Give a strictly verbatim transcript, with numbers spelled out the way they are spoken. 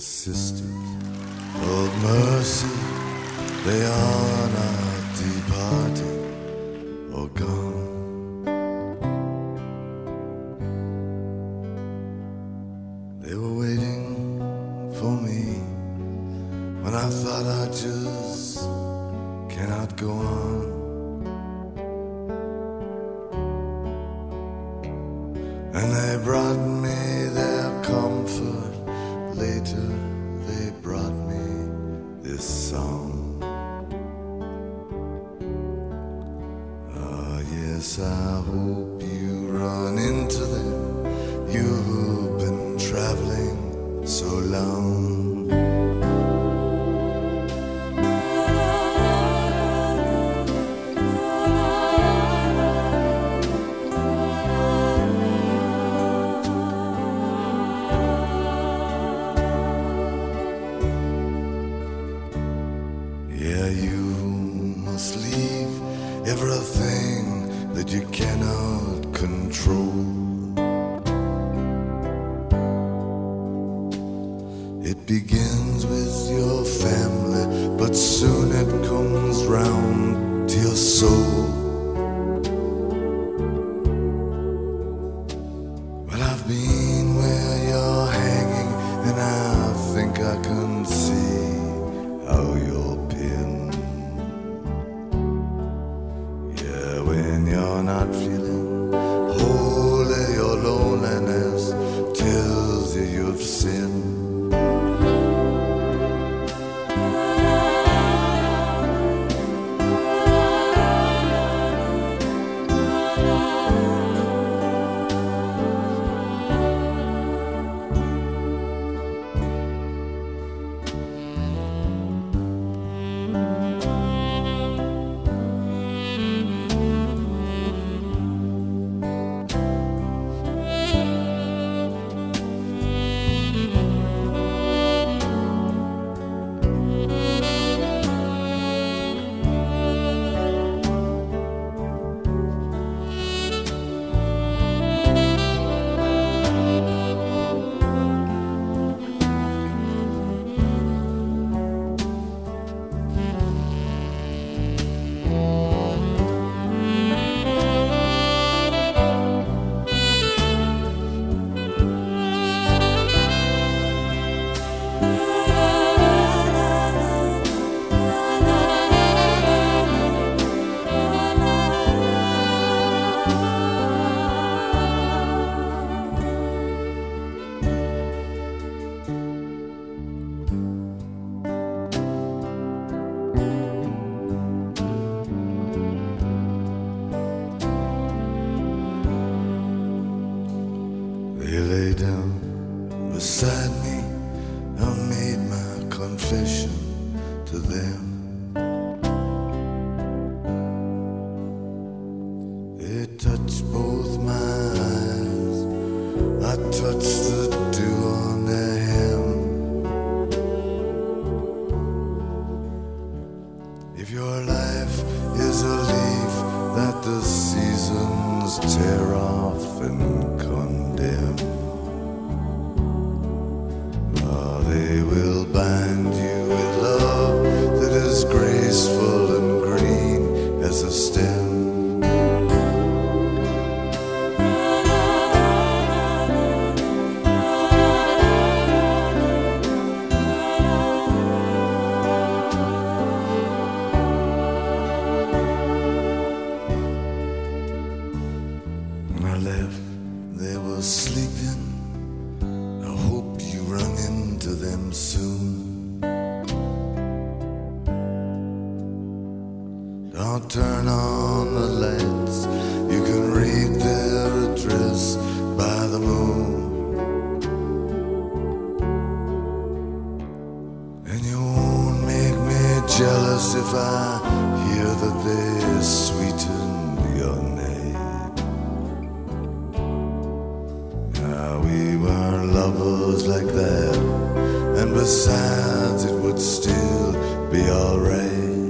sisters of mercy, they are not departed or gone. They were waiting for me when I thought I just cannot go on. And they brought me their comfort. Later they brought me this song. Ah, yes, I hope you run into them, you've been traveling so long. Yeah, you must leave everything that you cannot control. It begins with your family, but soon it comes round to your soul. Well, I've been where you're hanging, and I think I can see how you're pinned. Yeah, when you're not feeling holy, your loneliness tells you you've sinned. They lay down beside me, I made my confession to them. They touched both my eyes, I touched the dew on their hem. If your life is a leaf that the seasons tear off and condemn, ah, they will bind you with love that is graceful and green as a stem. When I left, they were sleeping. I hope you run into them soon. Don't turn on the lights, you can read their address by the moon. And you won't make me jealous if I hear that they sweetened your name. Now we weren't lovers like that, and besides it would still be alright.